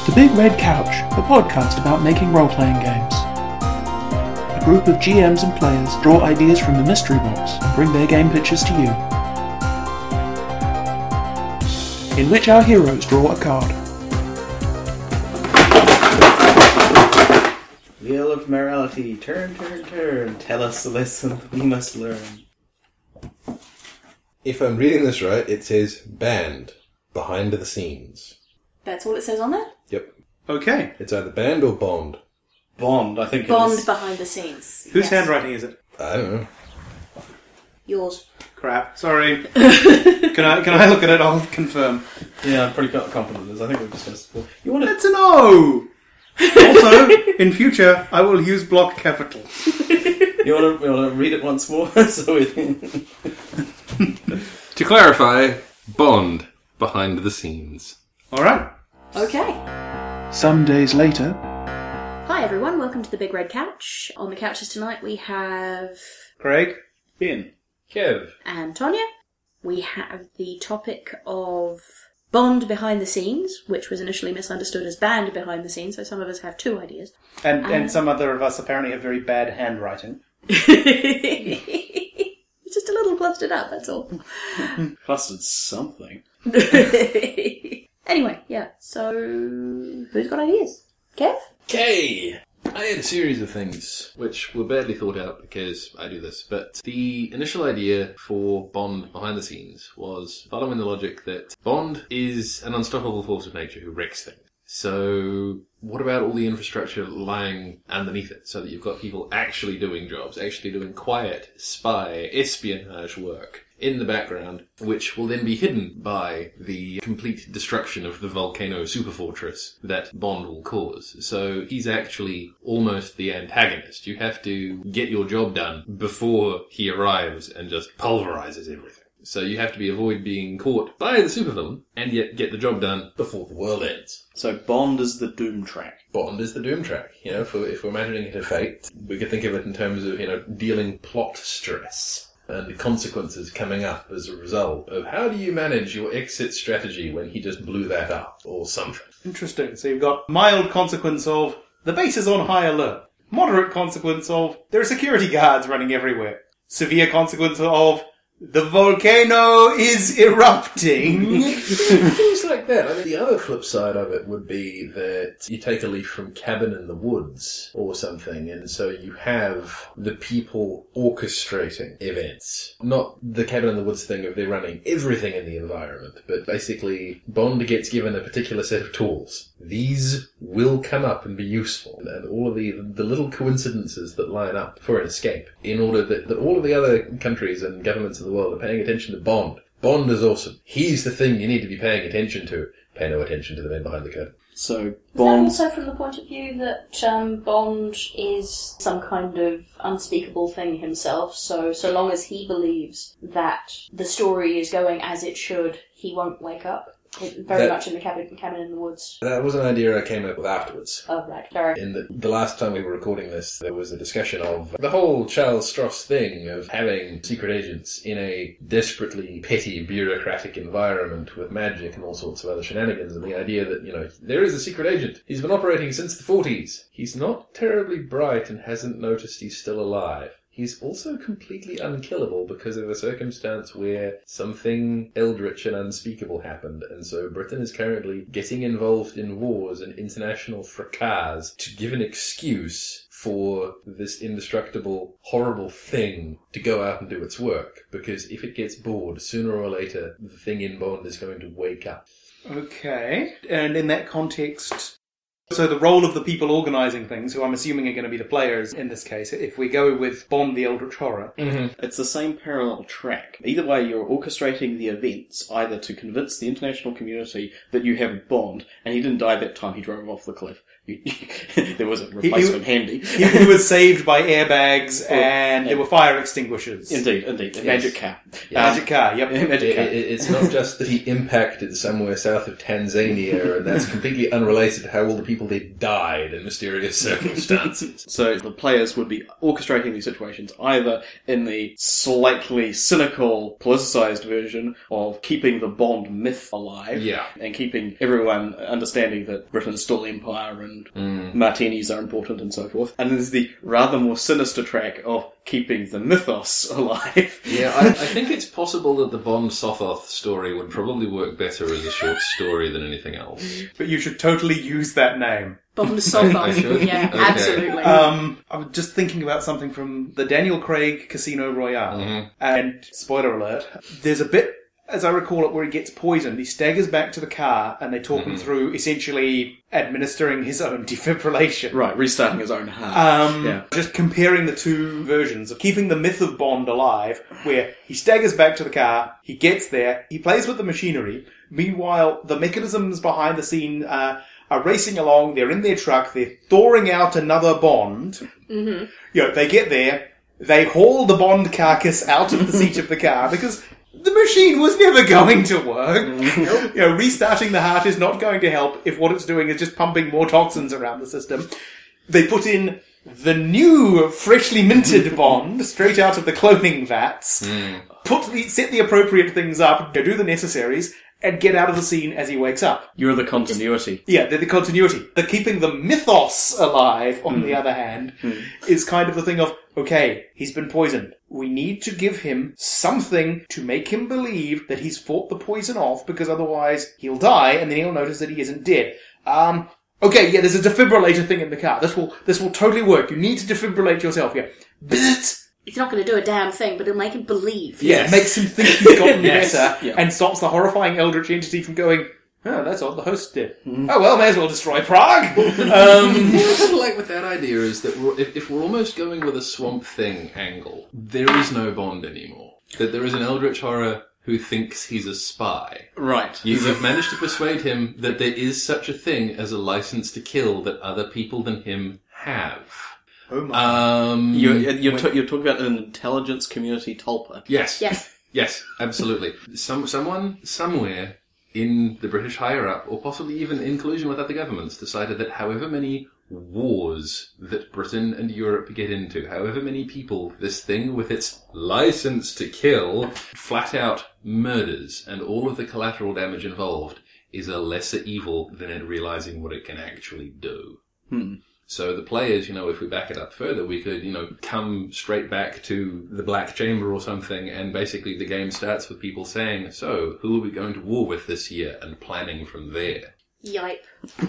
The Big Red Couch, a podcast about making role-playing games. A group of GMs and players draw ideas from the mystery box and bring their game pitches to you. In which our heroes draw a card. Wheel of morality, turn, turn, turn. Tell us the lesson that we must learn. If I'm reading this right, it says band, behind the scenes. That's all it says on there? Yep. Okay. It's either band or bond. Bond, I think Bond it is. behind the scenes. Whose Yes. handwriting is it? I don't know. Yours. Crap. Sorry. Can I look at it? I'll confirm. Yeah, I'm pretty confident it is. I think we've discussed it before. You want to... It's an O! Also, in future, I will use block capital. You want to read it once more? So we... To clarify, bond, behind the scenes. Alright. Okay. Some days later... Hi everyone, welcome to the Big Red Couch. On the couches tonight we have... Craig? Ben. Kev. and Tonya. We have the topic of Bond behind the scenes, which was initially misunderstood as band behind the scenes, so some of us have two ideas. And some other of us apparently have very bad handwriting. It's just a little clustered up, that's all. Clustered something. Anyway, yeah, so who's got ideas? Kev? Okay. I had a series of things which were badly thought out because I do this, but the initial idea for Bond behind the scenes was following the logic that Bond is an unstoppable force of nature who wrecks things. So what about all the infrastructure lying underneath it so that you've got people actually doing jobs, actually doing quiet, spy, espionage work in the background, which will then be hidden by the complete destruction of the volcano superfortress that Bond will cause. So he's actually almost the antagonist. You have to get your job done before he arrives and just pulverizes everything. So you have to avoid being caught by the supervillain and yet get the job done before the world ends. So Bond is the Doom track. Bond is the Doom track. You know, if we're imagining it a fate, we could think of it in terms of, dealing plot stress and the consequences coming up as a result of how do you manage your exit strategy when he just blew that up or something. Interesting. So you've got mild consequence of the base is on high alert. Moderate consequence of there are security guards running everywhere. Severe consequence of the volcano is erupting. Things like that. I mean, the other flip side of it would be that you take a leaf from Cabin in the Woods or something, and so you have the people orchestrating events. Not the Cabin in the Woods thing of they're running everything in the environment, but basically Bond gets given a particular set of tools. These will come up and be useful, and all of the little coincidences that line up for an escape, in order that all of the other countries and governments of the world are paying attention to Bond. Bond is awesome. He's the thing you need to be paying attention to. Pay no attention to the men behind the curtain. So Is that Bond... also from the point of view that Bond is some kind of unspeakable thing himself, so long as he believes that the story is going as it should, he won't wake up? Very much in the cabin in the woods. That was an idea I came up with afterwards. Oh, right. Sorry. In the last time we were recording this, there was a discussion of the whole Charles Stross thing of having secret agents in a desperately petty bureaucratic environment with magic and all sorts of other shenanigans, and the idea that, there is a secret agent. He's been operating since the 40s. He's not terribly bright and hasn't noticed he's still alive. He's also completely unkillable because of a circumstance where something eldritch and unspeakable happened, and so Britain is currently getting involved in wars and international fracas to give an excuse for this indestructible, horrible thing to go out and do its work, because if it gets bored, sooner or later, the thing in Bond is going to wake up. Okay. And in that context... So the role of the people organising things, who I'm assuming are going to be the players in this case, if we go with Bond the Eldritch Horror. Mm-hmm. It's the same parallel track. Either way, you're orchestrating the events, either to convince the international community that you have Bond, and he didn't die that time he drove off the cliff. There was a replacement handy. He was saved by airbags and there were fire extinguishers. Indeed. A magic car. Magic car, yep. Magic car. It's not just that he impacted somewhere south of Tanzania, and that's completely unrelated to how all the people people there died in mysterious circumstances. So the players would be orchestrating these situations either in the slightly cynical, politicized version of keeping the Bond myth alive, Yeah. and keeping everyone understanding that Britain's still empire and martinis are important and so forth. And there's the rather more sinister track of keeping the mythos alive. Yeah, I think it's possible that the Bond Sothoth story would probably work better as a short story than anything else. But you should totally use that name. Bond Sothoth. I should? Yeah, Okay. absolutely. I was just thinking about something from the Daniel Craig Casino Royale. And, spoiler alert, there's a bit, as I recall it, where he gets poisoned. He staggers back to the car and they talk him through essentially administering his own defibrillation. Right, restarting his own heart. Just comparing the two versions of keeping the myth of Bond alive, where he staggers back to the car, he gets there, he plays with the machinery. Meanwhile, the mechanisms behind the scene are racing along, they're in their truck, they're thawing out another Bond. You know, they get there, they haul the Bond carcass out of the seat of the car because the machine was never going to work. You know, restarting the heart is not going to help if what it's doing is just pumping more toxins around the system. They put in the new, freshly minted Bond straight out of the cloning vats, set the appropriate things up, do the necessaries, and get out of the scene as he wakes up. You're the continuity. Yeah, they're the continuity. The keeping the mythos alive, on the other hand, is kind of the thing of, okay, he's been poisoned. We need to give him something to make him believe that he's fought the poison off, because otherwise he'll die, and then he'll notice that he isn't dead. Okay, yeah, there's a defibrillator thing in the car. This will totally work. You need to defibrillate yourself, yeah. Bzzzt! It's not going to do a damn thing, but it'll make him believe. Yeah, it makes him think he's gotten Yes. better, and stops the horrifying eldritch entity from going, oh, that's odd, the host did. Oh, well, may as well destroy Prague. What I kind of like with that idea is that if we're almost going with a Swamp Thing angle, there is no Bond anymore. That there is an eldritch horror who thinks he's a spy. Right. You have managed to persuade him that there is such a thing as a license to kill that other people than him have. Oh my. You're talking about an intelligence community tulpa. Yes. Yes. Yes, absolutely. Someone, somewhere, in the British higher-up, or possibly even in collusion with other governments, decided that however many wars that Britain and Europe get into, however many people this thing with its license to kill flat out murders, and all of the collateral damage involved, is a lesser evil than it realizing what it can actually do. So the players, if we back it up further, we could, come straight back to the Black Chamber or something, and basically the game starts with people saying, so, who are we going to war with this year? And planning from there. Yipe.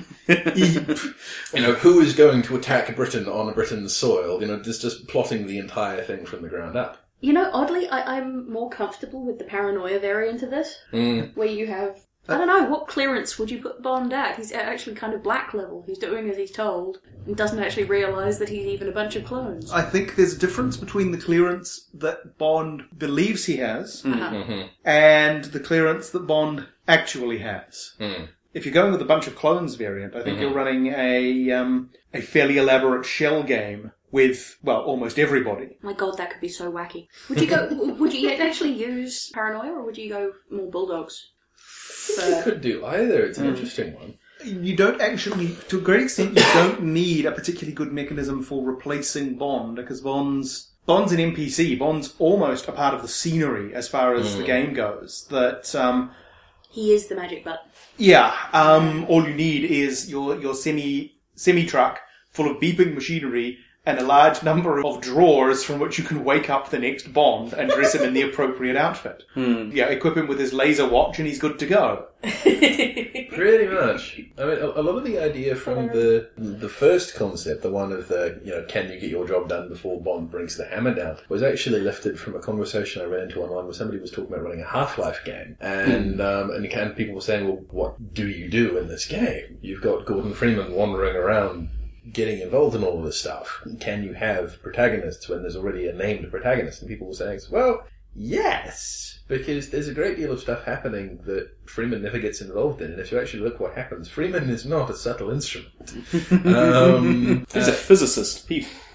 Who is going to attack Britain on Britain's soil? Just plotting the entire thing from the ground up. Oddly, I'm more comfortable with the paranoia variant of this, where you have... I don't know, what clearance would you put Bond at? He's actually kind of black level. He's doing as he's told and doesn't actually realise that he's even a bunch of clones. I think there's a difference between the clearance that Bond believes he has and the clearance that Bond actually has. If you're going with a bunch of clones variant, I think you're running a fairly elaborate shell game with, well, almost everybody. My god, that could be so wacky. Would you actually use paranoia, or would you go more bulldogs? You could do either. It's an interesting one. You don't actually, to a great extent, you don't need a particularly good mechanism for replacing Bond, because Bond's an NPC. Bond's almost a part of the scenery as far as the game goes. That he is the magic button. Yeah. All you need is your semi truck full of beeping machinery and a large number of drawers from which you can wake up the next Bond and dress him in the appropriate outfit. Yeah, equip him with his laser watch and he's good to go. Pretty much. I mean, a lot of the idea from the first concept, the one of the, can you get your job done before Bond brings the hammer down, was actually lifted from a conversation I ran into online where somebody was talking about running a Half-Life game. And people were saying, well, what do you do in this game? You've got Gordon Freeman wandering around getting involved in all of this stuff. Can you have protagonists when there's already a named protagonist? And people were saying, well, yes, because there's a great deal of stuff happening that Freeman never gets involved in. And if you actually look what happens, Freeman is not a subtle instrument. He's a physicist. He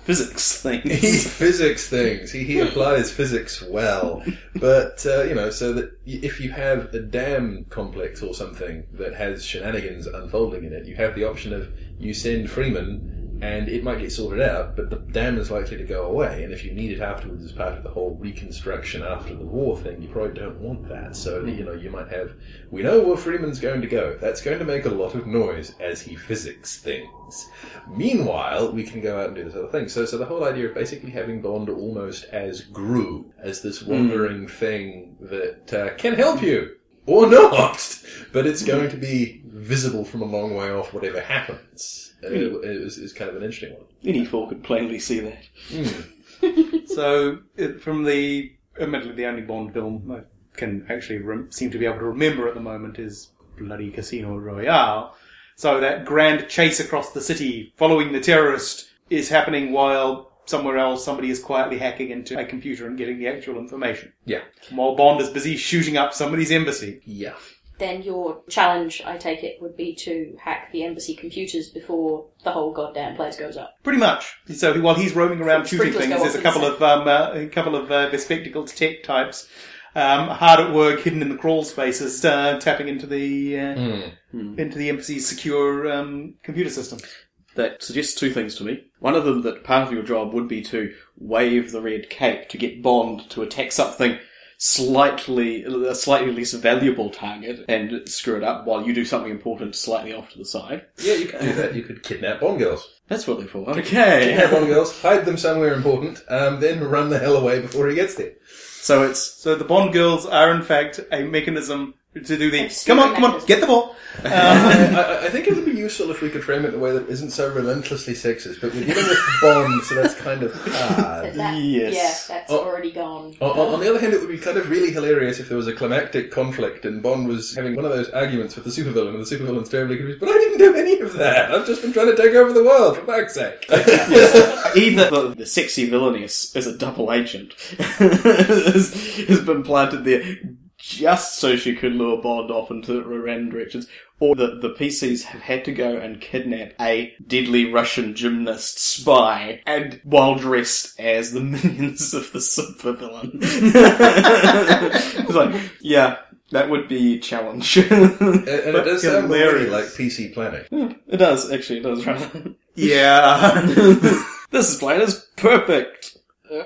physics He things. physics things. He applies physics well. But, so that if you have a dam complex or something that has shenanigans unfolding in it, you have the option of you send Freeman and it might get sorted out, but the dam is likely to go away, and if you need it afterwards as part of the whole reconstruction after the war thing, you probably don't want that. So, you might have, we know where Freeman's going to go. That's going to make a lot of noise as he physics things. Meanwhile, we can go out and do this other thing. So the whole idea of basically having Bond almost as Gru, as this wandering thing that can help you, or not, but it's going to be visible from a long way off whatever happens. Is kind of an interesting one. Any fool could plainly see that. So, from admittedly the only Bond film I can actually seem to be able to remember at the moment is bloody Casino Royale. So that grand chase across the city following the terrorist is happening while somewhere else somebody is quietly hacking into a computer and getting the actual information. Yeah. While Bond is busy shooting up somebody's embassy. Yeah. Then your challenge, I take it, would be to hack the embassy computers before the whole goddamn place goes up. Pretty much. So while he's roaming around shooting Sprinklers things, go there's off a couple of bespectacled tech types hard at work, hidden in the crawl spaces, tapping into the embassy's secure computer system. That suggests two things to me. One of them, that part of your job would be to wave the red cape to get Bond to attack something a slightly less valuable target and screw it up while you do something important slightly off to the side. Yeah, you could do that. You could kidnap Bond girls. That's what they're for. Kidnap Okay. Bond girls, hide them somewhere important, then run the hell away before he gets there. So the Bond girls are in fact a mechanism to do the A come on, mechanism. get the ball. I think it would be useful if we could frame it in a way that isn't so relentlessly sexist, but we're dealing with Bond, so that's kind of hard. Yes. Yeah, that's Oh. already gone. On the other hand, it would be kind of really hilarious if there was a climactic conflict and Bond was having one of those arguments with the supervillain, and the supervillain's terribly confused, but I didn't do any of that. I've just been trying to take over the world, for fuck's sake. Either the sexy villainess is a double agent has been planted there just so she could lure Bond off into random directions, or that the PCs have had to go and kidnap a deadly Russian gymnast spy, and while dressed as the minions of the supervillain. It's like, yeah, that would be a challenge. And it does sound very hilarious. like PC planning. It does, actually, it does, right? Yeah. This is playing as perfect.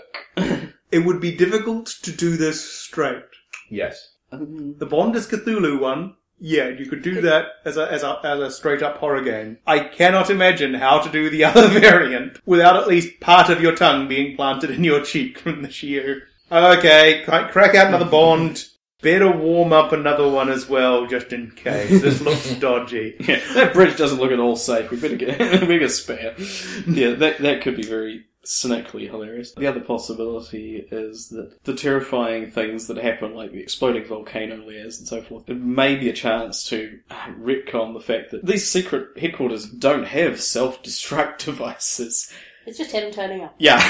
It would be difficult to do this straight. Yes. The Bond is Cthulhu one, yeah, you could do that as a straight up horror game. I cannot imagine how to do the other variant without at least part of your tongue being planted in your cheek from the sheer. Okay, crack out another Bond. Better warm up another one as well, just in case. This looks dodgy. Yeah, that bridge doesn't look at all safe. We better get a spare. Yeah, that could be very cynically hilarious. The other possibility is that the terrifying things that happen, like the exploding volcano layers and so forth, it may be a chance to retcon the fact that these secret headquarters don't have self-destruct devices. It's just him turning up. Yeah.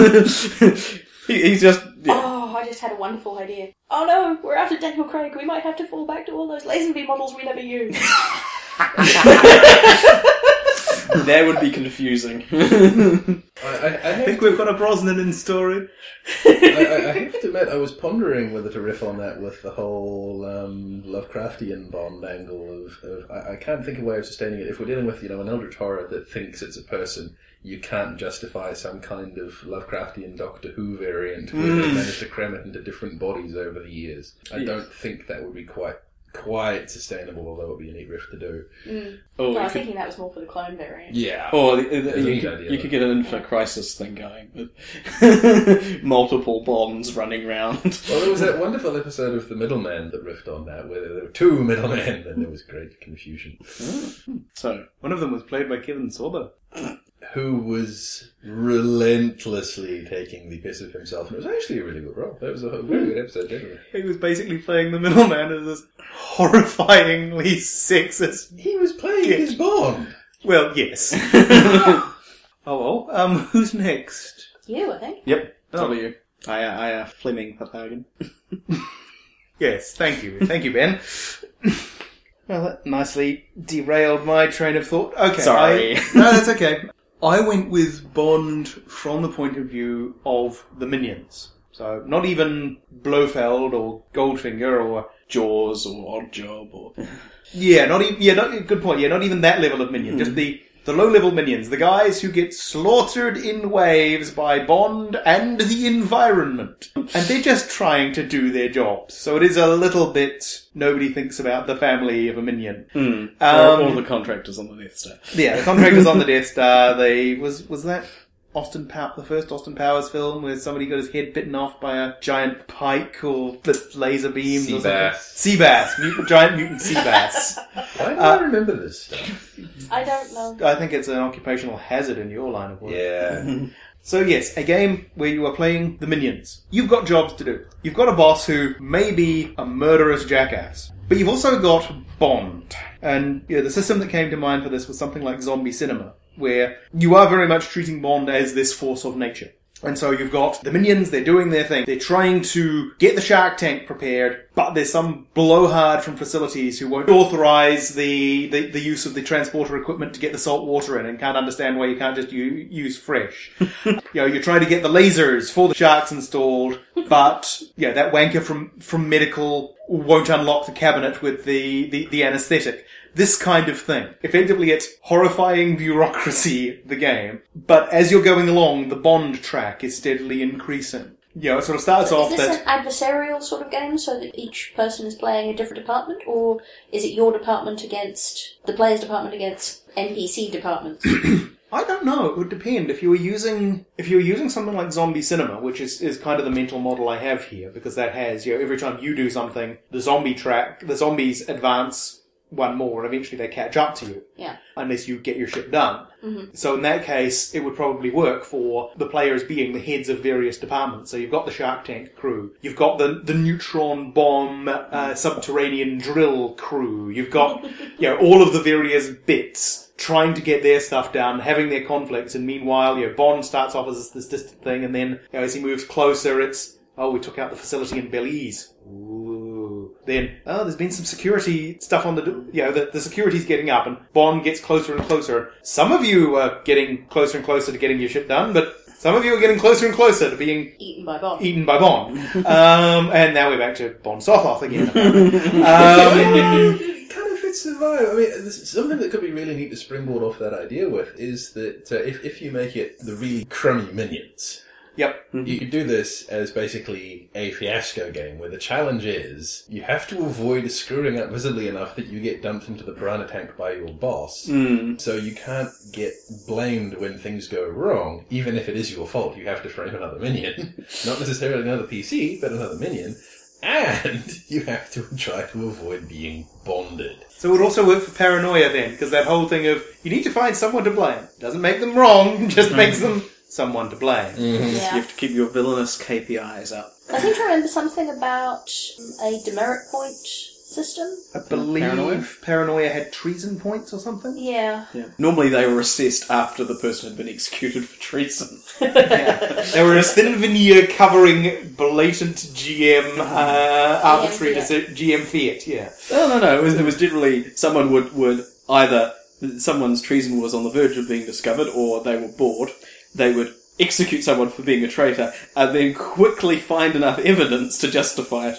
He's just... Yeah. Oh, I just had a wonderful idea. Oh no, we're out of Daniel Craig. We might have to fall back to all those Lazenby models we never used. That would be confusing. I think we've got a Brosnan in story. I have to admit, I was pondering whether to riff on that with the whole Lovecraftian Bond angle of I can't think of a way of sustaining it. If we're dealing with, an eldritch horror that thinks it's a person, you can't justify some kind of Lovecraftian Doctor Who variant where they managed to cram it into different bodies over the years. I don't think that would be quite sustainable, although it would be a neat riff to do. Oh, I was thinking that was more for the clone variant. Yeah. Or you you could get an Infinite Crisis thing going with multiple Bonds running around. Well, there was that wonderful episode of The Middleman that riffed on that, where there were two middlemen, and there was great confusion. So, One of them was played by Kevin Sorbo. Who was relentlessly taking the piss of himself, and it was actually a really good role. That was a very good episode, generally. He was basically playing the middleman as this horrifyingly sexist. He was playing his Bond. Well, yes. Oh well. Who's next? You, I think. yep, Oh. W. I Fleming Papagan. Yes, thank you, Ben. Well, that nicely derailed my train of thought. Okay, Sorry. no, that's okay. I went with Bond from the point of view of the minions. So not even Blofeld or Goldfinger or Jaws or Oddjob or... good point. Yeah, not even that level of minion. Just the low-level minions. The guys who get slaughtered in waves by Bond and the environment. And they're just trying to do their jobs. So it is a little bit... Nobody thinks about the family of a minion. Or the contractors on the Death Star. Yeah, the contractors on the Death Star. Was that... the first Austin Powers film where somebody got his head bitten off by a giant pike or the laser beams or something. Sea bass. Giant mutant sea bass. Why do I remember this stuff? I don't know. I think it's an occupational hazard in your line of work. Yeah. So yes, a game where you are playing the minions. You've got jobs to do. You've got a boss who may be a murderous jackass. But you've also got Bond. And the system that came to mind for this was something like Zombie Cinema, where you are very much treating Bond as this force of nature. And so you've got the minions, they're doing their thing. They're trying to get the shark tank prepared, but there's some blowhard from facilities who won't authorize the use of the transporter equipment to get the salt water in and can't understand why you can't just use fresh. You're trying to get the lasers for the sharks installed, but that wanker from medical won't unlock the cabinet with the anesthetic. This kind of thing. Effectively, it's horrifying bureaucracy, the game. But as you're going along, the Bond track is steadily increasing. It sort of starts off that... Is this an adversarial sort of game, so that each person is playing a different department? Or is it your department against... the player's department against NPC departments? I don't know. It would depend. If you were using something like Zombie Cinema, which is kind of the mental model I have here, because that has, every time you do something, the zombies advance one more, and eventually they catch up to you. Yeah. Unless you get your shit done. Mm-hmm. So in that case, it would probably work for the players being the heads of various departments. So you've got the Shark Tank crew. You've got the neutron bomb subterranean drill crew. You've got all of the various bits trying to get their stuff done, having their conflicts, and meanwhile, Bond starts off as this distant thing, and then as he moves closer, it's, we took out the facility in Belize. Ooh. Then, there's been some security stuff on the security's getting up, and Bond gets closer and closer. Some of you are getting closer and closer to getting your shit done, but some of you are getting closer and closer to being eaten by Bond. And now we're back to Bond Sothoth again. It kind of fits the vibe. I mean, something that could be really neat to springboard off that idea with is that if you make it the really crummy minions... Yep. You could do this as basically a fiasco game where the challenge is you have to avoid screwing up visibly enough that you get dumped into the piranha tank by your boss. So you can't get blamed when things go wrong, even if it is your fault. You have to frame another minion. Not necessarily another PC, but another minion. And you have to try to avoid being bonded. So it would also work for paranoia then, because that whole thing of you need to find someone to blame. Doesn't make them wrong, just makes them someone to blame. Yeah. You have to keep your villainous KPIs up. I seem to remember something about a demerit point system. I believe paranoia had treason points or something. Yeah. Normally they were assessed after the person had been executed for treason. They were a thin veneer covering blatant GM arbitrary GM fiat. Yeah. No. It was generally someone would either someone's treason was on the verge of being discovered, or they were bored. They would execute someone for being a traitor, and then quickly find enough evidence to justify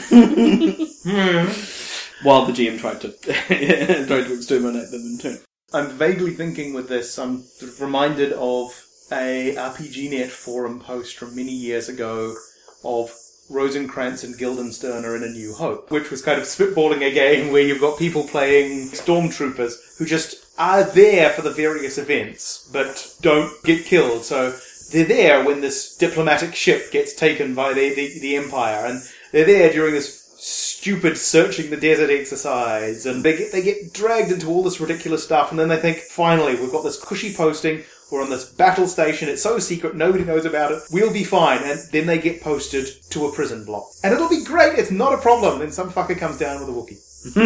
it. While the GM tried to exterminate them in turn. I'm vaguely thinking with this, I'm sort of reminded of a RPGNet forum post from many years ago of Rosencrantz and Guildenstern are in A New Hope, which was kind of spitballing a game where you've got people playing stormtroopers who just are there for the various events, but don't get killed. So they're there when this diplomatic ship gets taken by the Empire, and they're there during this stupid searching the desert exercise, and they get dragged into all this ridiculous stuff, and then they think, finally, we've got this cushy posting, we're on this battle station, it's so secret, nobody knows about it, we'll be fine, and then they get posted to a prison block. And it'll be great, it's not a problem, then some fucker comes down with a Wookiee.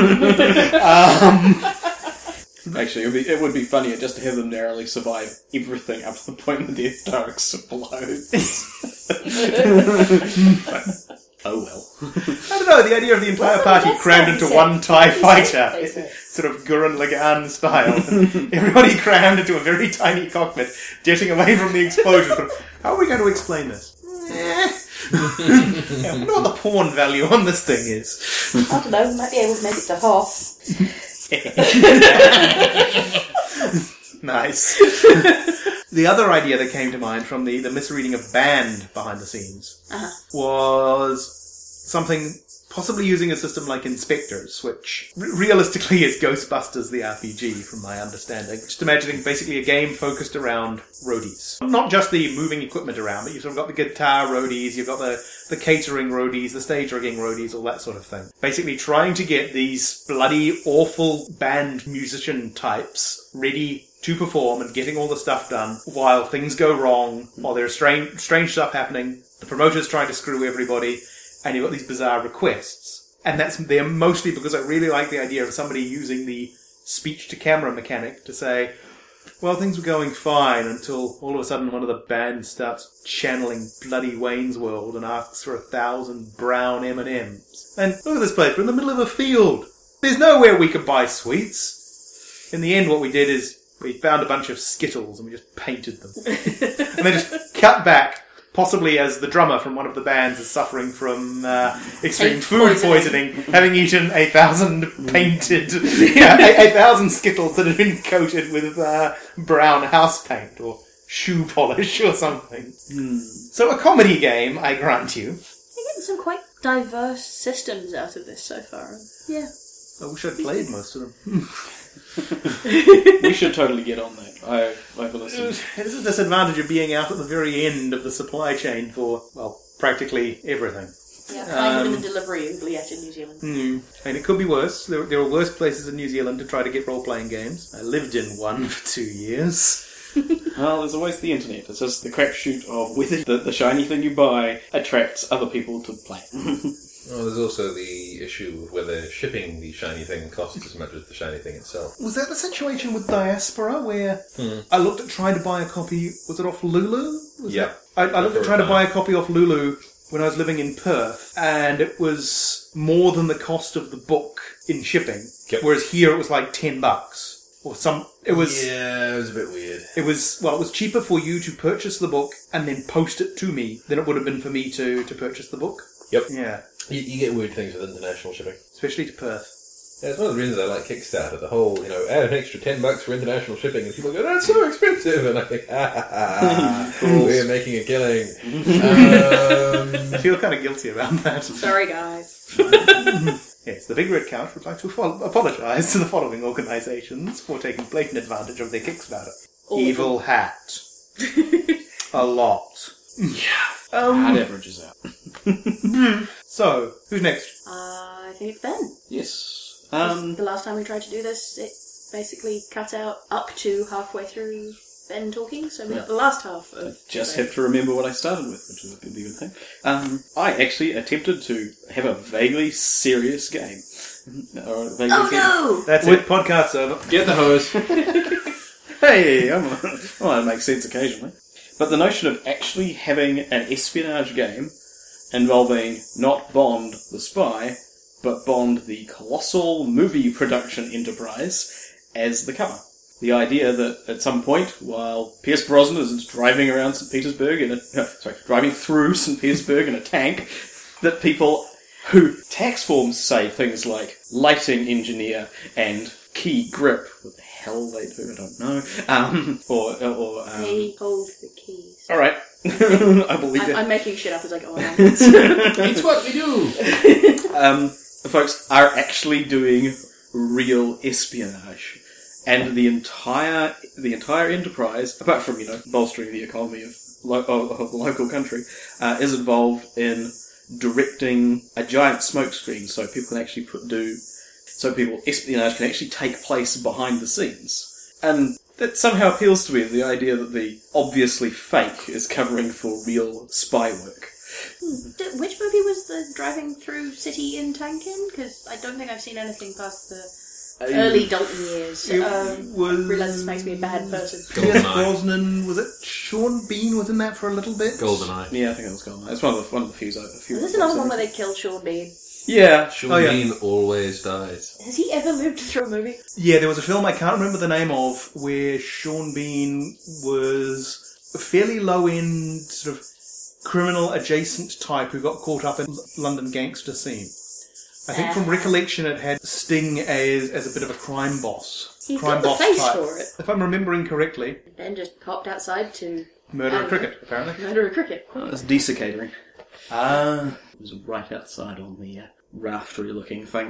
Actually, it would be funnier just to have them narrowly survive everything up to the point the Death Star explodes. Oh well. I don't know, the idea of the entire party crammed into one TIE fighter, sort of Gurren Lagann style. Everybody crammed into a very tiny cockpit, jetting away from the explosion. How are we going to explain this? I wonder what the porn value on this thing is. I don't know, might be able to make it to half. Nice. The other idea that came to mind from the misreading of band behind the scenes was something possibly using a system like Inspectors, which realistically is Ghostbusters the RPG, from my understanding. Just imagining basically a game focused around roadies. Not just the moving equipment around, but you've sort of got the guitar roadies, you've got the catering roadies, the stage rigging roadies, all that sort of thing. Basically trying to get these bloody awful band musician types ready to perform and getting all the stuff done while things go wrong, while there's strange stuff happening, the promoter's trying to screw everybody, and you've got these bizarre requests. And they're mostly because I really like the idea of somebody using the speech-to-camera mechanic to say, well, things were going fine until all of a sudden one of the band starts channeling bloody Wayne's World and asks for 1,000 brown M&Ms. And look at this place, we're in the middle of a field. There's nowhere we could buy sweets. In the end, what we did is we found a bunch of Skittles and we just painted them. And they just cut back, possibly as the drummer from one of the bands is suffering from extreme food poisoning, having eaten 1,000 painted, 1,000 Skittles that had been coated with brown house paint or shoe polish or something. So a comedy game, I grant you. You're getting some quite diverse systems out of this so far. Yeah. I wish I'd played most of them. We should totally get on that. I've listened. This is the disadvantage of being out at the very end of the supply chain for, well, practically everything. Yeah, kind of in the delivery of yet in New Zealand. And it could be worse. There are worse places in New Zealand to try to get role-playing games. I lived in one for 2 years. Well, there's always the internet. It's just the crapshoot of whether the shiny thing you buy attracts other people to play it. Well, there's also the issue of whether shipping the shiny thing costs as much as the shiny thing itself. Was that the situation with Diaspora where I looked at trying to buy a copy, was it off Lulu? I looked at trying to buy a copy off Lulu when I was living in Perth, and it was more than the cost of the book in shipping, whereas here it was like $10. Or it was a bit weird. It was cheaper for you to purchase the book and then post it to me than it would have been for me to purchase the book. Yep. Yeah. You get weird things with international shipping. Especially to Perth. Yeah, it's one of the reasons I like Kickstarter. The whole, add an extra $10 for international shipping, and people go, that's so expensive! And I think, we're making a killing. I feel kind of guilty about that. Sorry, guys. Yes, the Big Red Couch would like to apologise to the following organisations for taking blatant advantage of their Kickstarter. Evil Hat. A lot. Yeah. That averages out. So, who's next? I think it's Ben. Yes. The last time we tried to do this, it basically cut out up to halfway through Ben talking, so the last half of... Just have to remember what I started with, which is a good thing. I actually attempted to have a vaguely serious game. No! That's it, podcast over. Get the hose. Hey, that makes sense occasionally. But the notion of actually having an espionage game involving not Bond the spy, but Bond the colossal movie production enterprise as the cover. The idea that at some point, while Pierce Brosnan is driving around St. Petersburg driving through St. Petersburg in a tank, that people who tax forms say things like lighting engineer and key grip. What the hell they do, I don't know. They hold the keys. All right. I believe it. I'm making shit up as I go along. It's what we do. Folks are actually doing real espionage, and the entire enterprise, apart from bolstering the economy of the local country, is involved in directing a giant smoke screen so people can actually espionage can actually take place behind the scenes. And that somehow appeals to me, the idea that the obviously fake is covering for real spy work. Which movie was the driving through city in tank in? Because I don't think I've seen anything past early Dalton years. It I was... realise this makes me a bad person. Pierce GoldenEye. Brosnan, was it Sean Bean was in that for a little bit? GoldenEye. Yeah, I think that was GoldenEye. It's one of the few. Is this another one where they killed Sean Bean? Yeah. Sean Oh, yeah. Bean always dies. Has he ever lived through a movie? Yeah, there was a film I can't remember the name of where Sean Bean was a fairly low-end sort of criminal adjacent type who got caught up in London gangster scene. I think from recollection it had Sting as a bit of a crime boss. He's crime got the face type. for it. If I'm remembering correctly, Ben just popped outside to Murder a Cricket, apparently. murder a cricket. It's desiccating. Ah. It was right outside on the raftery-looking thing.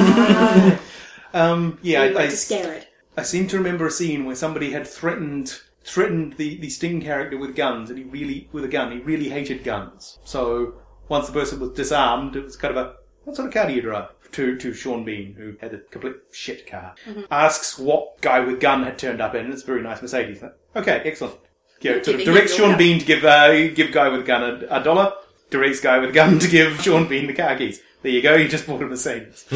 Yeah, We went to scare it. I seem to remember a scene where somebody had threatened the Sting character with guns, and he really hated guns. So once the person was disarmed, it was kind of a, what sort of car do you drive? To Sean Bean, who had a complete shit car. Asks what guy with gun had turned up in, and it's a very nice Mercedes. Okay, excellent. Yeah, sort of directs Sean Bean to give guy with gun $1, directs guy with gun to give Sean Bean the car keys. There you go, you just bought a Mercedes.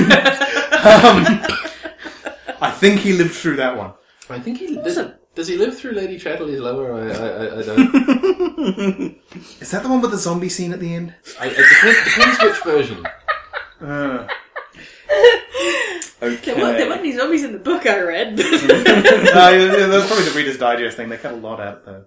I think he lived through that one. I think he does he live through Lady Chatterley's Lover? I don't. Is that the one with the zombie scene at the end? It depends which version. Okay. There weren't any zombies in the book I read. That's probably the Reader's Digest thing. They cut a lot out though.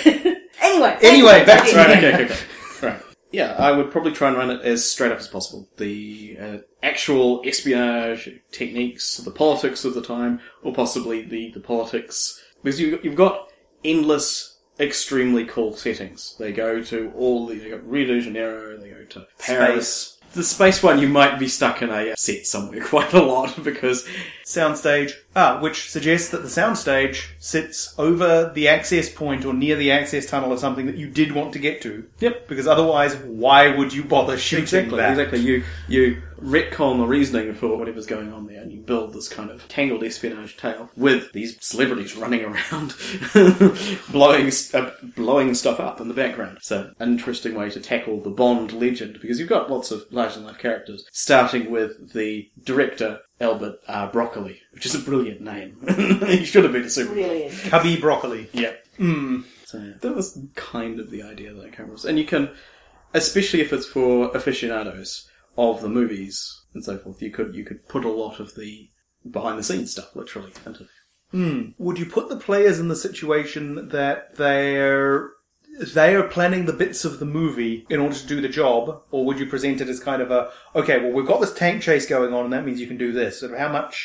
Anyway, back to Okay. Right. Yeah, I would probably try and run it as straight up as possible. The actual espionage techniques, the politics of the time, or possibly the politics. Because you've got endless, extremely cool settings. They go to they go to Rio de Janeiro, they go to Paris. The space one, you might be stuck in a set somewhere quite a lot, because... Soundstage, which suggests that the soundstage sits over the access point or near the access tunnel or something that you did want to get to. Yep. Because otherwise, why would you bother shooting that? Exactly. You retcon the reasoning for whatever's going on there, and you build this kind of tangled espionage tale with these celebrities running around, blowing stuff up in the background. So, an interesting way to tackle the Bond legend, because you've got lots of large-than-life characters, starting with the director, Albert Broccoli, which is a brilliant name. He should have been a superhero. really is. Cubby Broccoli. Yeah. So yeah, that was kind of the idea that I came across. And you can, especially if it's for aficionados of the movies and so forth, you could put a lot of the behind the scenes stuff literally into there. Would you put the players in the situation that they are planning the bits of the movie in order to do the job, or would you present it as kind of a, okay, well, we've got this tank chase going on, and that means you can do this? Sort of how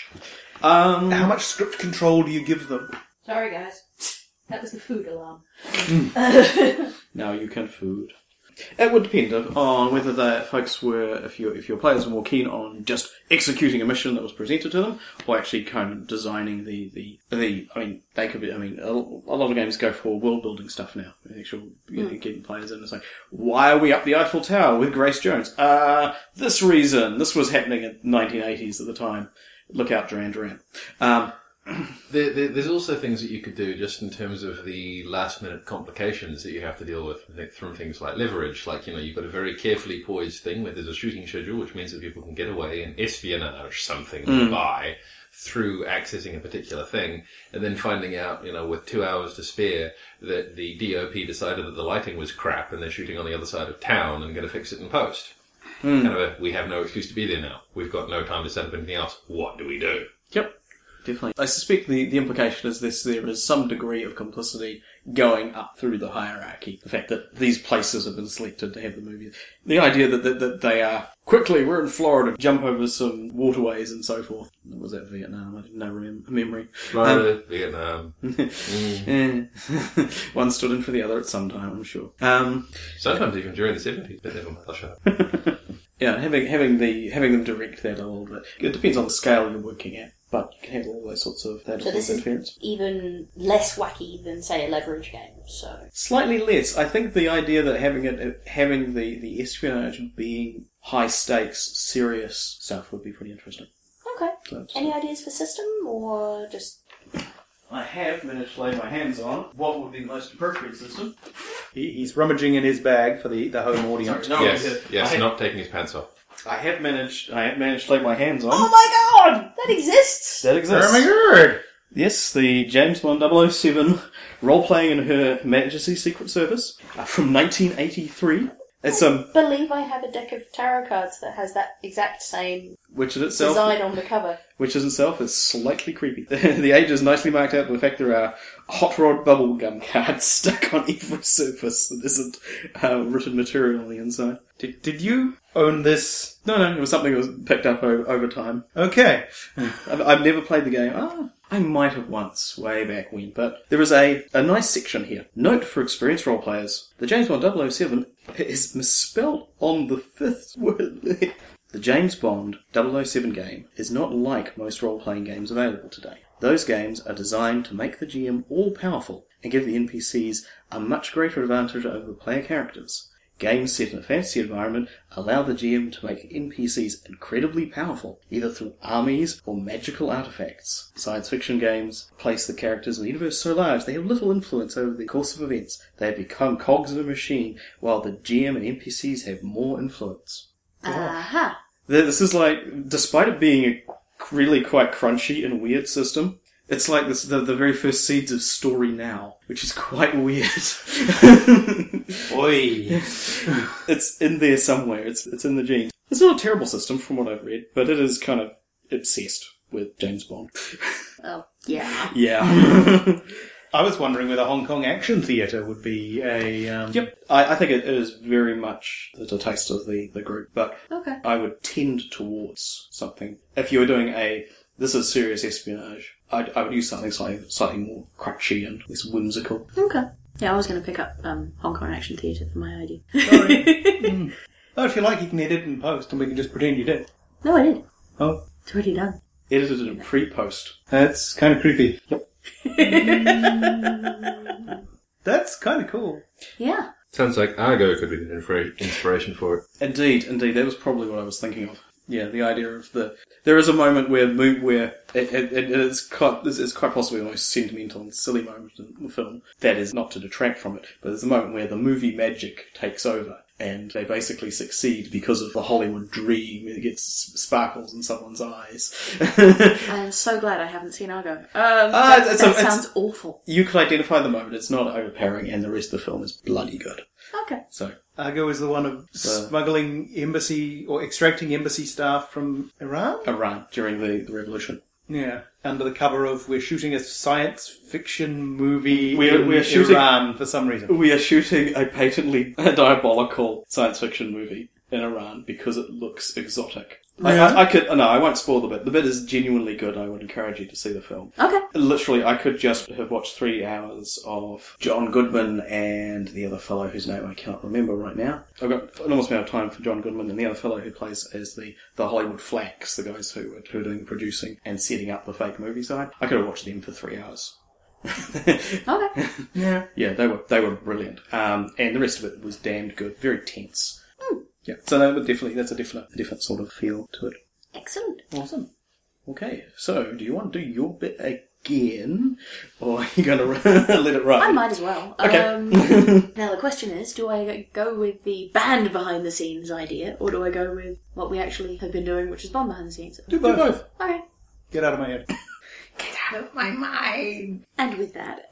much script control do you give them? Sorry, guys. That was the food alarm. Now you can food. It would depend on whether the folks were, if your players were more keen on just executing a mission that was presented to them, or actually kind of designing the I mean, they could be, I mean, a lot of games go for world building stuff now. Actual, getting players in and saying, why are we up the Eiffel Tower with Grace Jones? This reason. This was happening in the 1980s at the time. Look out, Duran Duran. There's also things that you could do just in terms of the last minute complications that you have to deal with from things like leverage. Like, you've got a very carefully poised thing where there's a shooting schedule, which means that people can get away and espionage something nearby through accessing a particular thing, and then finding out, with 2 hours to spare, that the DOP decided that the lighting was crap and they're shooting on the other side of town and going to fix it in post. Kind of we have no excuse to be there now. We've got no time to set up anything else. What do we do? Yep. Definitely. I suspect the implication is there is some degree of complicity going up through the hierarchy. The fact that these places have been selected to have the movie. The idea that they are, quickly, we're in Florida, jump over some waterways and so forth. Was that Vietnam? I didn't know memory. Florida, Vietnam. One stood in for the other at some time, I'm sure. Sometimes even during the 70s, but never mind, I'll shut up. Yeah, having them direct that a little bit. It depends on the scale you're working at. But you can have all those sorts of So this interference. is even less wacky than, say, a leverage game. So Slightly less. I think the idea that having the espionage being high stakes, serious stuff would be pretty interesting. okay. So, Any ideas for system, or just? I have managed to lay my hands on what would be the most appropriate system. He's rummaging in his bag for the home audience. Sorry, no, Yes, not taking his pants off. I have managed to lay my hands on. Oh my god! That exists! That exists. Oh my god! Yes, the James Bond 007 role-playing in Her Majesty's Secret Service from 1983. It's believe I have a deck of tarot cards that has that exact same which in itself design on the cover. Which in itself is slightly creepy. The age is nicely marked out by the fact there are hot rod bubblegum cards stuck on every surface that isn't written material on the inside. Did you own this? No, it was something that was picked up over time. Okay. I've never played the game. I might have once, way back when, but there is a nice section here. Note for experienced role players, the James Bond 007 is misspelled on the fifth word. The James Bond 007 game is not like most role-playing games available today. Those games are designed to make the GM all-powerful and give the NPCs a much greater advantage over the player characters. Games set in a fantasy environment allow the GM to make NPCs incredibly powerful, either through armies or magical artifacts. Science fiction games place the characters in the universe so large they have little influence over the course of events. They have become cogs in a machine, while the GM and NPCs have more influence. Aha! This is like, despite it being a really quite crunchy and weird system, it's like this, the very first seeds of Story Now, which is quite weird. Oi. It's in there somewhere. It's in the genes. It's not a terrible system from what I've read, but it is kind of obsessed with James Bond. Oh, yeah. Yeah. I was wondering whether Hong Kong Action Theatre would be a... Yep. I think it is very much the taste of the group, but Okay. I would tend towards something. If you were doing this is serious espionage, I would use something slightly more crunchy and less whimsical. Okay. Yeah, I was going to pick up Hong Kong Action Theatre for my ID. Sorry. Oh, if you like, you can edit and post, and we can just pretend you did. No, I did. Oh. It's already done. Edited in pre-post. That's kind of creepy. Yep. That's kind of cool. Yeah. Sounds like Argo could be an inspiration for it. Indeed. That was probably what I was thinking of. Yeah, the idea of there is a moment where it is quite possibly the most sentimental and silly moment in the film. That is not to detract from it, but there's a moment where the movie magic takes over. And they basically succeed because of the Hollywood dream. It gets sparkles in someone's eyes. I'm so glad I haven't seen Argo. That sounds awful. You could identify the moment. It's not overpowering, and the rest of the film is bloody good. Okay. So Argo is the one of smuggling embassy or extracting embassy staff from Iran? Iran during the revolution. Yeah. Under the cover of we're shooting a science fiction movie we're shooting Iran for some reason. We are shooting a patently diabolical science fiction movie in Iran because it looks exotic. Yeah. I won't spoil the bit. The bit is genuinely good. I would encourage you to see the film. Okay. Literally, I could just have watched 3 hours of John Goodman and the other fellow whose name I cannot remember right now. I've got an enormous amount of time for John Goodman and the other fellow who plays as the Hollywood Flacks, the guys who are doing the producing and setting up the fake movie side. I could have watched them for 3 hours. Okay. Yeah. Yeah, they were brilliant. And the rest of it was damned good. Very tense. Yeah, so that's a different sort of feel to it. Excellent. Awesome. Okay, so do you want to do your bit again, or are you going to let it ride? I might as well. Okay. Now the question is, do I go with the band behind the scenes idea, or do I go with what we actually have been doing, which is Bond behind the scenes? Do both. Okay. Get out of my head. Get out of my mind. And with that,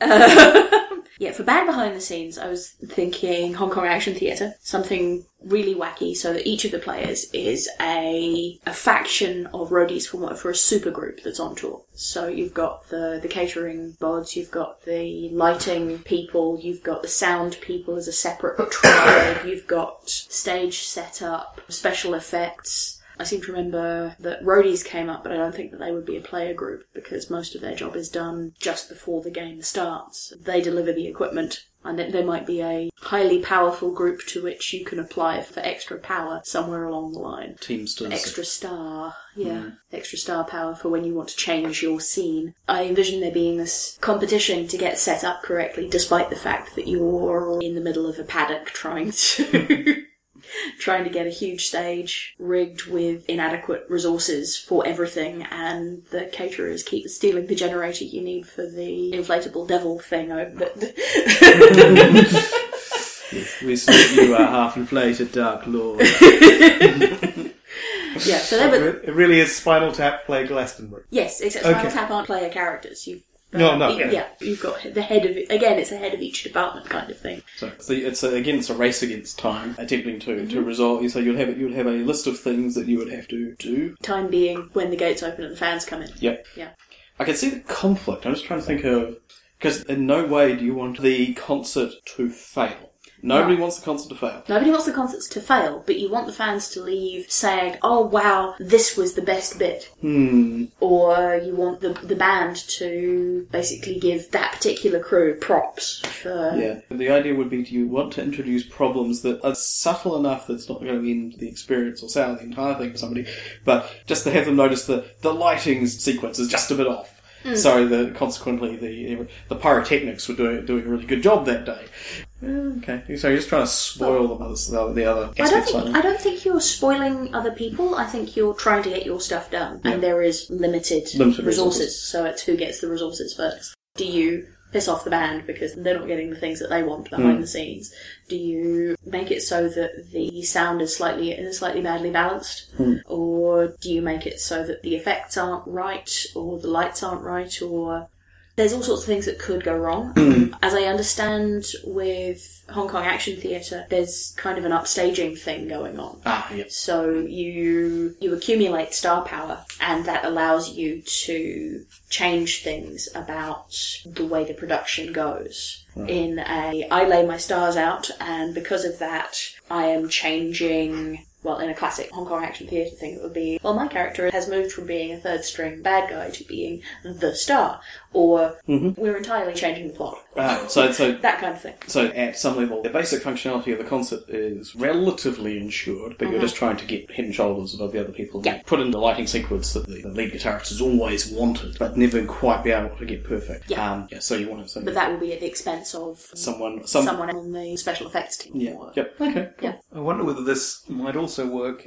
for band behind the scenes, I was thinking Hong Kong Action Theatre, something really wacky, so that each of the players is a faction of roadies for a super group that's on tour. So you've got the catering bods, you've got the lighting people, you've got the sound people as a separate tribe, you've got stage setup, special effects. I seem to remember that roadies came up, but I don't think that they would be a player group because most of their job is done just before the game starts. They deliver the equipment, and there might be a highly powerful group to which you can apply for extra power somewhere along the line. Teamsters. Extra star, extra star power for when you want to change your scene. I envision there being this competition to get set up correctly, despite the fact that you're in the middle of a paddock trying to get a huge stage rigged with inadequate resources for everything, and the caterers keep stealing the generator you need for the inflatable devil thing. We see you are half-inflated, Dark Lord. Yeah, so they're... It really is Spinal Tap play Glastonbury. Yes, except Spinal Tap aren't player characters. You've got the head of... Again, it's the head of each department kind of thing. So it's a race against time, attempting to resolve. So you'd have a list of things that you would have to do. Time being when the gates open and the fans come in. Yep. Yeah. I can see the conflict. I'm just trying to think of... Because in no way do you want the concert to fail. Nobody wants the concert to fail. Nobody wants the concerts to fail, but you want the fans to leave saying, oh wow, this was the best bit. Or you want the band to basically give that particular crew props for... Yeah. The idea would be, do you want to introduce problems that are subtle enough that it's not going to end the experience or sound the entire thing for somebody, but just to have them notice that the lighting sequence is just a bit off. So consequently the pyrotechnics were doing a really good job that day. Okay, so you're just trying to spoil the other aspects. I don't think you're spoiling other people. I think you're trying to get your stuff done, and there is limited resources. So it's who gets the resources first. Do you piss off the band because they're not getting the things that they want behind the scenes? Do you make it so that the sound is slightly badly balanced? Or do you make it so that the effects aren't right, or the lights aren't right, or... There's all sorts of things that could go wrong. As I understand, with Hong Kong Action Theatre, there's kind of an upstaging thing going on. So you accumulate star power, and that allows you to change things about the way the production goes. I lay my stars out, and because of that, I am changing... Well, in a classic Hong Kong Action Theatre thing, it would be, well, my character has moved from being a third-string bad guy to being the star. Or, we're entirely changing the plot. So that kind of thing. So at some level, the basic functionality of the concert is relatively ensured, but you're just trying to get head and shoulders above the other people. Yeah. Put in the lighting sequence that the lead guitarist has always wanted, but never quite be able to get perfect. Yeah. So you want to... But that will be at the expense of someone on the special effects team. Yeah. Yep. Okay. Cool. Yeah. I wonder whether this might also work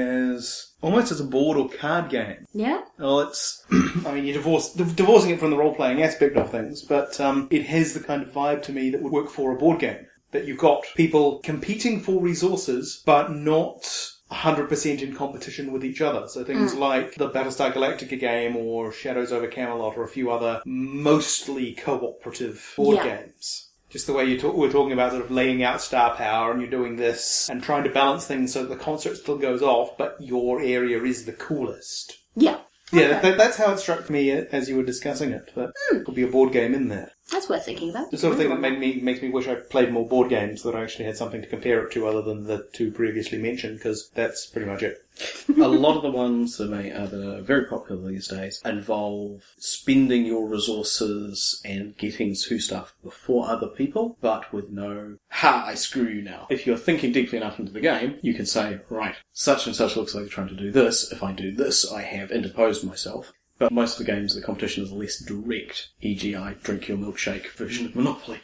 as almost as a board or card game. Yeah? Well, it's... I mean, you're divorcing it from the role-playing aspect of things, but it has the kind of vibe to me that would work for a board game. That you've got people competing for resources, but not 100% in competition with each other. So things like the Battlestar Galactica game, or Shadows over Camelot, or a few other mostly cooperative board games. Just the way we're talking about sort of laying out star power, and you're doing this and trying to balance things so that the concert still goes off, but your area is the coolest. Yeah. Yeah, that's how it struck me as you were discussing it. But there could be a board game in there. That's worth thinking about. The sort of thing that makes me wish I played more board games, that I actually had something to compare it to other than the two previously mentioned, because that's pretty much it. A lot of the ones that are very popular these days involve spending your resources and getting to stuff before other people, but with no, I screw you now. If you're thinking deeply enough into the game, you can say, right, such and such looks like they're trying to do this. If I do this, I have interposed myself. But most of the games, the competition is less direct, e.g. I drink your milkshake version of Monopoly.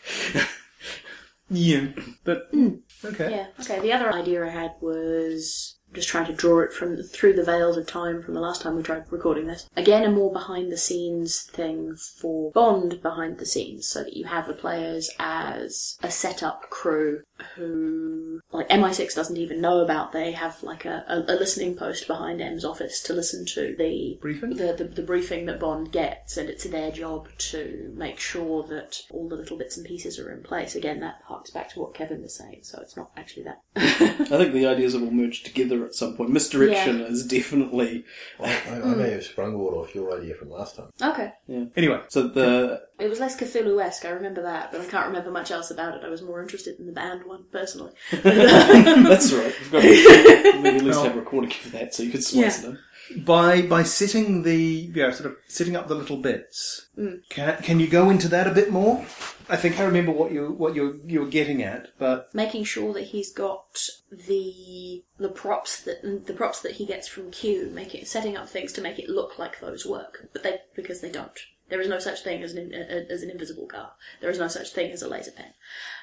Yeah. But, Okay. Yeah, okay. The other idea I had was just trying to draw it through the veils of time from the last time we tried recording this. Again, a more behind-the-scenes thing for Bond behind the scenes, so that you have the players as a set-up crew who, like, MI6 doesn't even know about. They have, like, a listening post behind M's office to listen to the briefing? The briefing that Bond gets, and it's their job to make sure that all the little bits and pieces are in place. Again, that harks back to what Kevin was saying, so it's not actually that. I think the ideas have all merged together at some point. Misdirection is definitely... I may have sprung off your idea from last time. Okay. Yeah. Anyway. So It was less Cthulhu-esque, I remember that, but I can't remember much else about it. I was more interested in the band one, personally. That's right. We've got to maybe at least have a recording of that so you could slice it in. By setting setting up the little bits, can you go into that a bit more? I think I remember what you were getting at, but making sure that he's got the props that he gets from Q, setting up things to make it look like those work, but because they don't. There is no such thing as an invisible car. There is no such thing as a laser pen.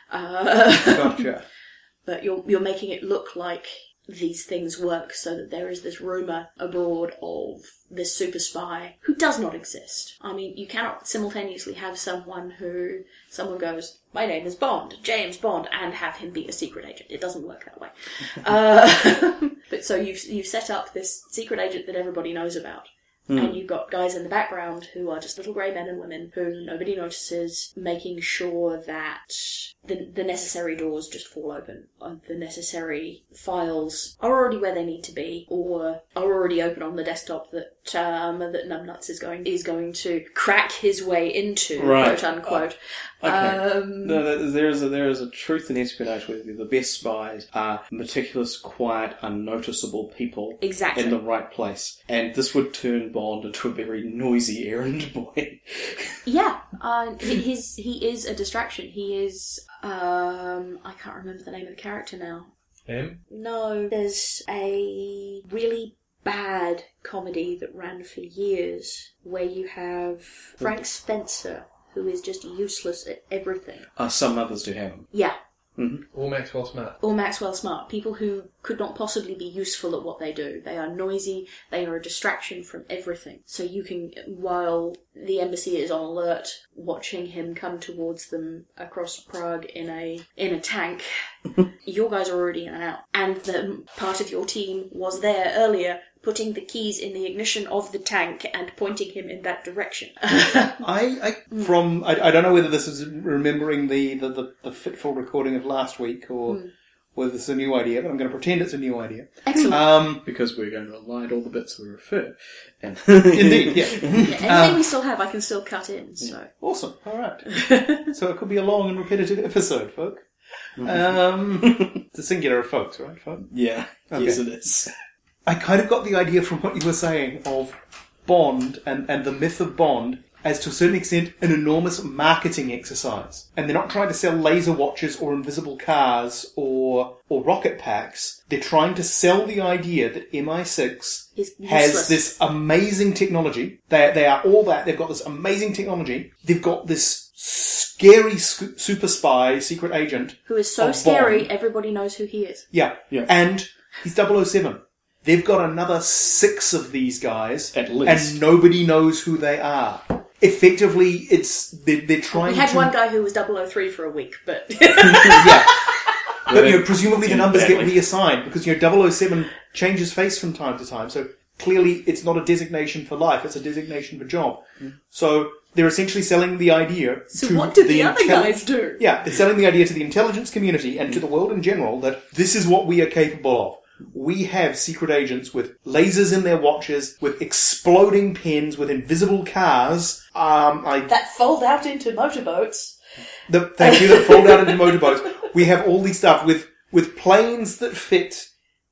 Gotcha. But you're making it look like these things work, so that there is this rumour abroad of this super spy who does not exist. I mean, you cannot simultaneously have someone goes, my name is Bond, James Bond, and have him be a secret agent. It doesn't work that way. But so you've set up this secret agent that everybody knows about. And you've got guys in the background who are just little grey men and women who nobody notices, making sure that the necessary doors just fall open. The necessary files are already where they need to be, or are already open on the desktop that Numbnuts is going to crack his way into, Right. quote unquote. Okay. No, there is a truth in espionage where the best spies are meticulous, quiet, unnoticeable people Exactly. in the right place. And this would turn Bond into a very noisy errand boy. Yeah, he is a distraction. He is, I can't remember the name of the character now. Him? No, there's a really bad comedy that ran for years where you have Frank Spencer, who is just useless at everything. Some others do have them. Yeah, Or Maxwell Smart. or Maxwell Smart. People who could not possibly be useful at what they do. They are noisy, they are a distraction from everything. So you can, while the embassy is on alert, watching him come towards them across Prague in a tank, your guys are already in and out. And the part of your team was there earlier, putting the keys in the ignition of the tank and pointing him in that direction. I don't know whether this is remembering the fitful recording of last week or whether it's a new idea, but I'm going to pretend it's a new idea. Excellent. Because we're going to align all the bits we refer. And Indeed, yeah. Anything we still have, I can still cut in, so. Awesome. All right. So it could be a long and repetitive episode, folk. It's a singular of folks, right, folk? yeah, Okay. yes it is. I kind of got the idea from what you were saying of Bond and the myth of Bond as to a certain extent an enormous marketing exercise. And they're not trying to sell laser watches or invisible cars or rocket packs. They're trying to sell the idea that MI6 Is has useless. this amazing technology. They are all that. They've got this amazing technology. They've got this scary super spy, secret agent. Who is so of scary, Bond. everybody knows who he is. Yeah. Yeah. And he's 007. They've got another 6 of these guys. At least. And nobody knows who they are. Effectively, they're trying We had to... one guy who was 003 for a week, but... Yeah. But, presumably the numbers get Badly. reassigned because, 007 changes face from time to time. So clearly it's not a designation for life, it's a designation for job. So they're essentially selling the idea So to what did the other intelli- guys do? Yeah, they're selling the idea to the intelligence community and to the world in general that this is what we are capable of. We have secret agents with lasers in their watches, with exploding pens, with invisible cars. That fold out into motorboats. Thank you, that fold out into motorboats. We have all these stuff with planes that fit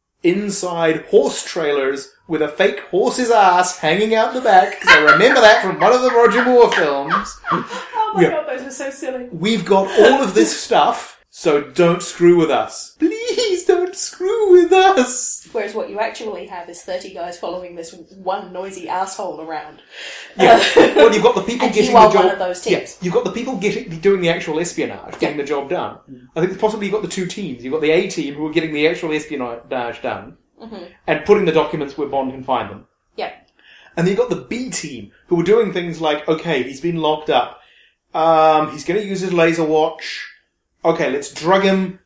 inside horse trailers with a fake horse's ass hanging out the back. Because I remember that from one of the Roger Moore films. Oh my Yeah. god, those were so silly. We've got all of this stuff, so don't screw with us. Please don't screw with us. Whereas what you actually have is 30 guys following this one noisy asshole around. Yeah. Well, you've got the people And getting you are the job. one of those teams. Yeah, you've got the people doing the actual espionage, getting the job done. I think possibly you've got the 2 teams. You've got the A team who are getting the actual espionage done and putting the documents where Bond can find them. Yeah. And then you've got the B team who are doing things like, okay, he's been locked up. He's going to use his laser watch. Okay, let's drug him.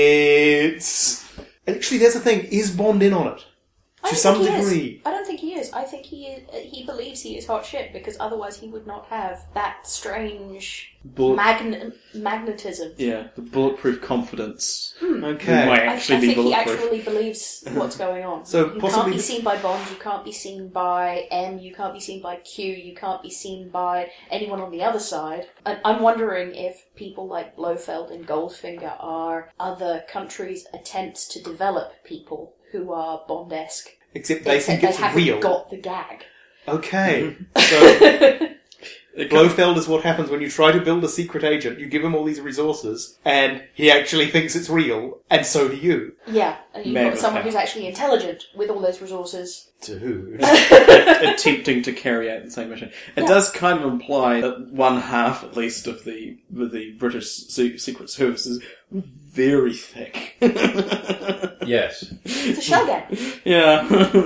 Actually, there's the thing. Is Bond in on it? To some degree. I don't think he is. I think he believes he is hot shit because otherwise he would not have that strange magnetism. Yeah, the bulletproof confidence. Okay. It might I actually think be he bulletproof. actually believes what's going on. So you possibly can't be the- seen by Bond, you can't be seen by M, you can't be seen by Q, you can't be seen by anyone on the other side. And I'm wondering if people like Blofeld and Goldfinger are other countries' attempts to develop people who are Bond-esque. Except they think they it's haven't real. got the gag. Okay. So Blofeld is what happens when you try to build a secret agent. You give him all these resources, and he actually thinks it's real, and so do you. Yeah, and you've Man got with someone power. who's actually intelligent with all those resources. Dude. Attempting to carry out the same mission. It Yeah. does kind of imply that one half, at least, of the British Secret Service is very thick. Yes. It's a shell game. Yeah.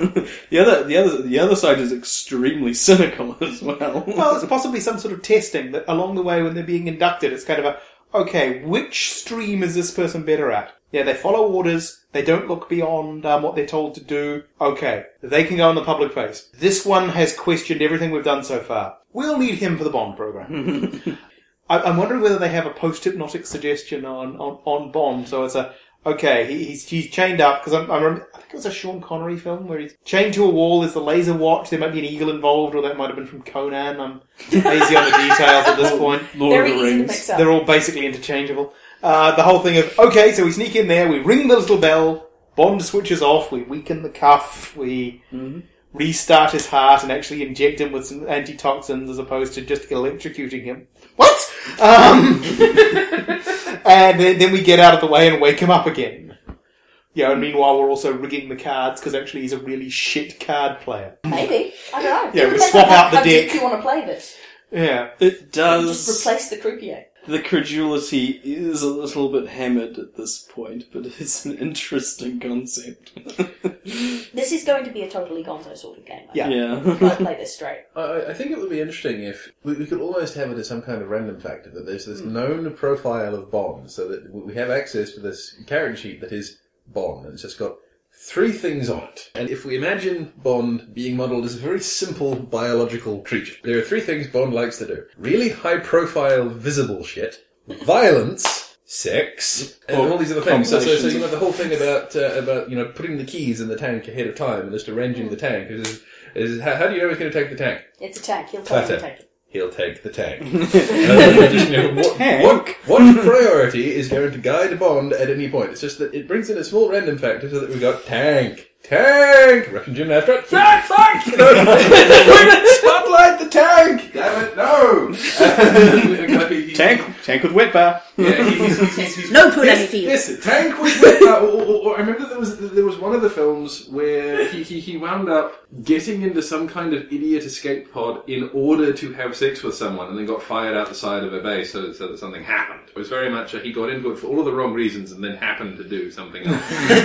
the other side is extremely cynical as well. Well, it's possibly some sort of testing that along the way when they're being inducted, it's kind of okay, which stream is this person better at? Yeah, they follow orders. They don't look beyond what they're told to do. Okay, they can go in the public face. This one has questioned everything we've done so far. We'll need him for the Bond program. I'm wondering whether they have a post-hypnotic suggestion on Bond. So it's he's chained up, because I think it was a Sean Connery film where he's chained to a wall. There's the laser watch. There might be an eagle involved, or that might have been from Conan. I'm hazy on the details at this point. Very easy to mix up. They're all basically interchangeable. The whole thing of, okay, so we sneak in there, we ring the little bell, Bond switches off, we weaken the cuff, we restart his heart and actually inject him with some antitoxins as opposed to just electrocuting him. What? And then we get out of the way and wake him up again. Yeah, and meanwhile we're also rigging the cards because actually he's a really shit card player. Maybe. I don't know. Yeah, we swap out the How deck. deep do you want to play this? Yeah. It does. Just replace the croupier. The credulity is a little bit hammered at this point, but it's an interesting concept. This is going to be a totally gonzo sort of game. Yeah. I'll play this straight. I think it would be interesting if we could almost have it as some kind of random factor, that there's this known profile of Bond, so that we have access to this character sheet that is Bond, and it's just got 3 things on it. And if we imagine Bond being modelled as a very simple biological creature, there are 3 things Bond likes to do. Really high-profile, visible shit, violence, sex, and all these other things. So you know, the whole thing about putting the keys in the tank ahead of time and just arranging the tank is how do you know he's going to take the tank? It's a tank. He'll totally take it. He'll take the tank. What priority is going to guide Bond at any point? It's just that it brings in a small random factor so that we've got tank, Russian gymnast, tank! Spotlight the tank! Damn it, no! Tank with wet bar. Yeah, he's No put any feet. Listen, tank with wet bar. Or I remember there was one of the films where he wound up getting into some kind of idiot escape pod in order to have sex with someone, and then got fired out the side of a base so that something happened. It was very much he got into it for all of the wrong reasons and then happened to do something else.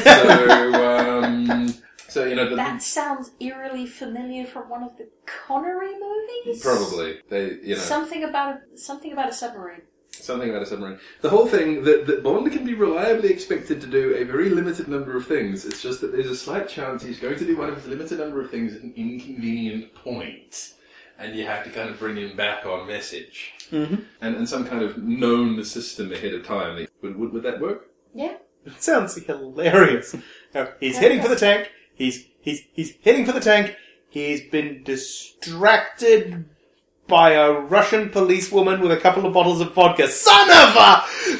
So you know that sounds eerily familiar from one of the Connery movies. Probably something about a submarine. Something about a submarine. The whole thing that Bond can be reliably expected to do a very limited number of things. It's just that there's a slight chance he's going to do one of his limited number of things at an inconvenient point. And you have to kind of bring him back on message. Mm-hmm. And some kind of known system ahead of time. Would that work? Yeah. It sounds hilarious. He's heading for the tank. He's heading for the tank. He's been distracted by a Russian policewoman with a couple of bottles of vodka. Son of a!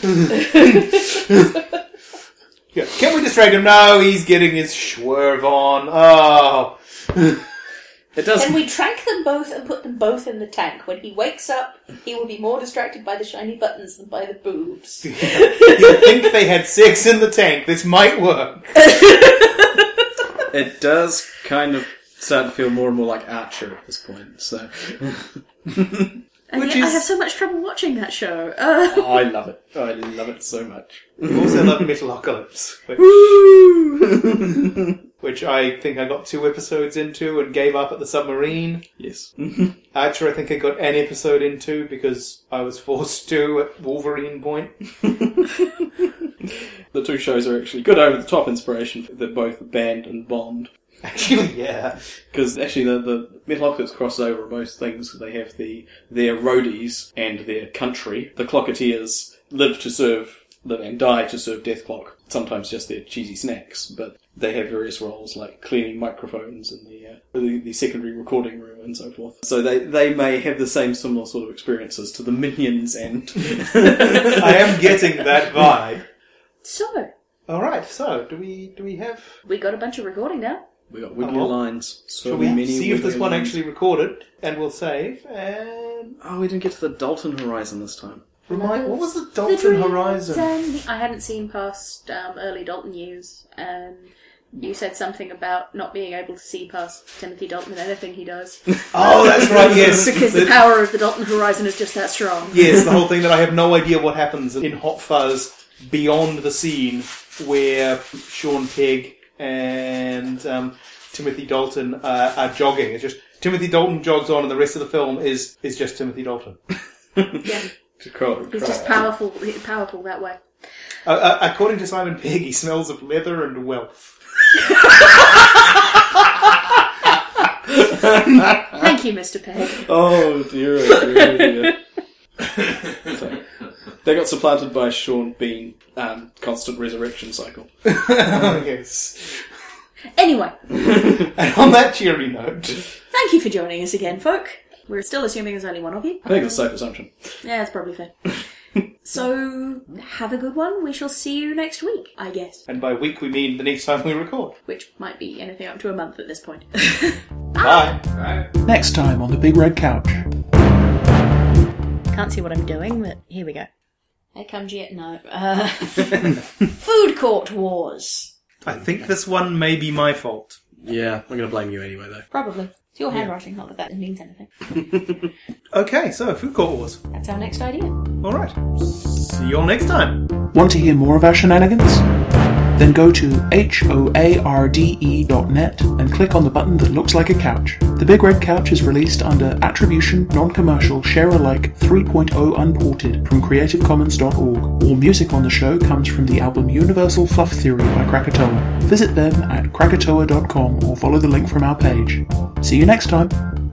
Yeah. Can we distract him? No, he's getting his swerve on. Oh. It does. Can we trank them both and put them both in the tank? When he wakes up, he will be more distracted by the shiny buttons than by the boobs. You think they had sex in the tank. This might work. It does kind of start to feel more and more like Archer at this point, so... And yet I have so much trouble watching that show. I love it. I love it so much. You also love Metalocalypse, which I think I got 2 episodes into and gave up at the submarine. Yes. Archer, I think I got an episode into because I was forced to at Wolverine Point. The 2 shows are actually good over-the-top inspiration for both Band and Bond. Actually, yeah. Because actually the Metalocalypse crossover are both things. They have their roadies and their country. The Clocketeers live and die to serve Deathclock. Sometimes just their cheesy snacks, but they have various roles like cleaning microphones in the secondary recording room and so forth. So they may have the similar sort of experiences to the Minions and... I am getting that vibe. So. Alright, so do we have... We got a bunch of recording now. We got wiggly lines. Shall we see if this one actually recorded? And we'll save, and... Oh, we didn't get to the Dalton Horizon this time. What was the Dalton Horizon? I hadn't seen past early Dalton years, and you said something about not being able to see past Timothy Dalton in anything he does. Oh, that's right, yes. Because the power of the Dalton Horizon is just that strong. Yes, the whole thing that I have no idea what happens in Hot Fuzz beyond the scene where Sean Pegg and Timothy Dalton are jogging. It's just Timothy Dalton jogs on and the rest of the film is just Timothy Dalton. Yeah. He's just powerful that way. According to Simon Pegg, he smells of leather and wealth. Thank you, Mr. Pegg. Oh dear, oh dear, oh dear. So, they got supplanted by Sean Bean and Constant Resurrection Cycle. Yes. Anyway, And on that cheery note, thank you for joining us again, folk. We're still assuming there's only one of you. I think it's a safe assumption. Yeah, it's probably fair. So, have a good one. We shall see you next week, I guess. and by week we mean the next time we record. Which might be anything up to a month at this point. Bye. Next time on the Big Red Couch. Can't see what I'm doing, but here we go. Here comes yet no. Food court wars. I think this one may be my fault. Yeah, I'm going to blame you anyway, though. Probably. It's your handwriting, not that means anything. Okay, so Food Court Wars. That's our next idea. Alright. See you all next time. Want to hear more of our shenanigans? Then go to hoarde.net and click on the button that looks like a couch. The Big Red Couch is released under Attribution, Non-Commercial, Share-alike 3.0 Unported from CreativeCommons.org. All music on the show comes from the album Universal Fluff Theory by Krakatoa. Visit them at krakatoa.com or follow the link from our page. See you next time.